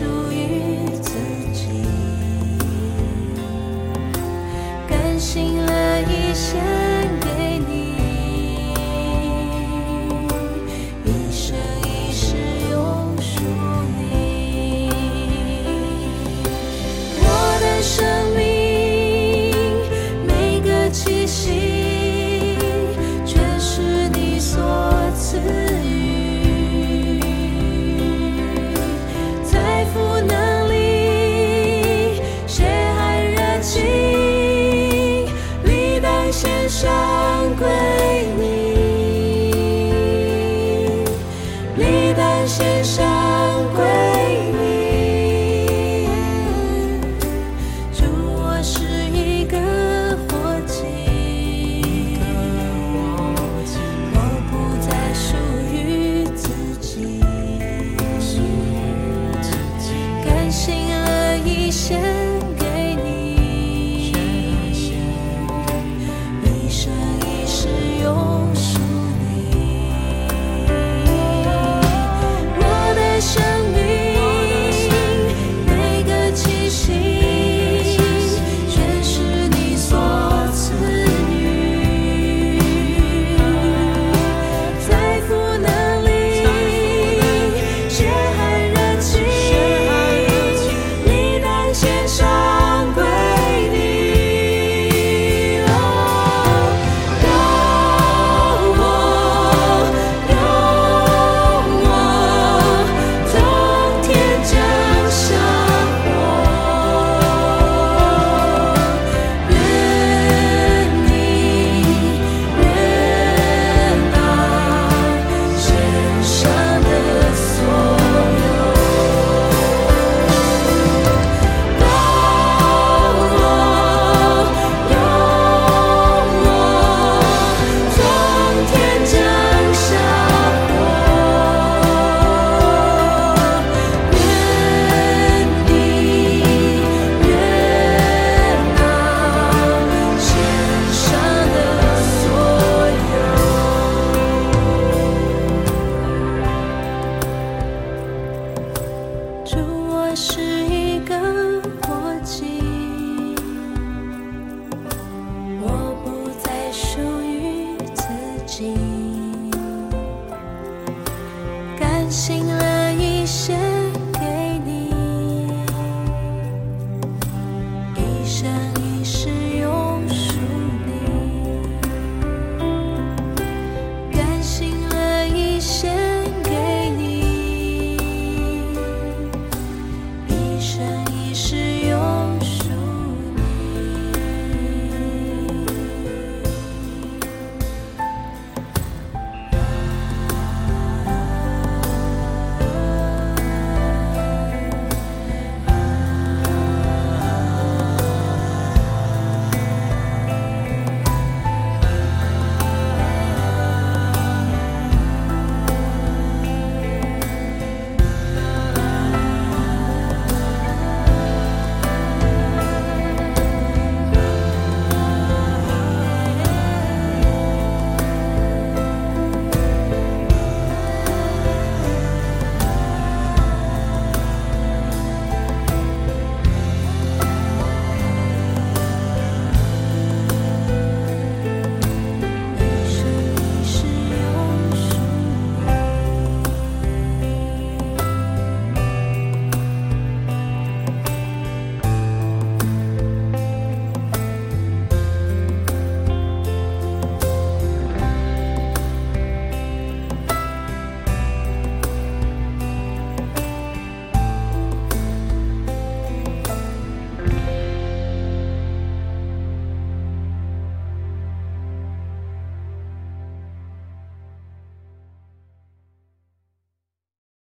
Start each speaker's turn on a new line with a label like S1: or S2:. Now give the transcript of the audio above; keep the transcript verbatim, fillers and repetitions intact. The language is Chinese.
S1: 属于自己，甘心乐意献给你，一生一世永属你。我的生命每个气息，全是你所赐予，财富能力血汗热情，理当献上归你，理当献上归你。主，我是一个活祭，我不再属于自己，甘心乐意献给你，一生一世永属你。我的生命每个气息，全是你所赐予，财富能力血汗热情，理当献上归你。哦，让我，让我从天降下火，愿你悦纳献上的所有。高我，用我从天降下火，愿你悦纳献上的所有。主，我是一个